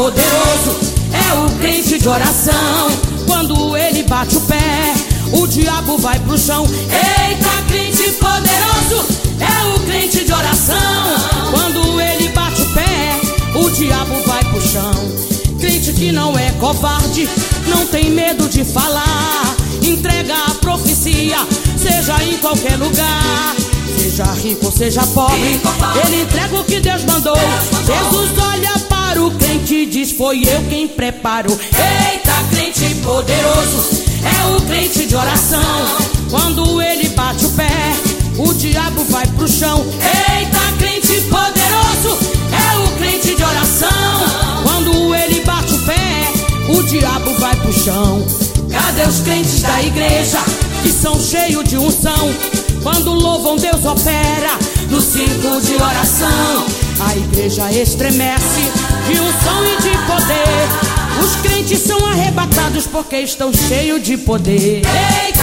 poderoso é o crente de oração. Quando ele bate o pé, o diabo vai pro chão. Eita, crente poderoso é o crente de oração. Quando ele bate o pé, o diabo vai pro chão. Crente que não é covarde, não tem medo de falar, entrega a profecia, seja em qualquer lugar. Seja rico ou seja pobre, ele entrega o que Deus mandou. Jesus olha para o crente e diz: foi eu quem preparou. Eita, crente poderoso é o crente de oração. Quando ele bate o pé, o diabo vai pro chão. Eita, crente poderoso é o crente de oração. Quando ele bate o pé, o diabo vai pro chão. Cadê os crentes da igreja que são cheios de unção? Quando louvam, Deus opera no círculo de oração. A igreja estremece de unção e de poder. Os crentes são arrebatados porque estão cheios de poder.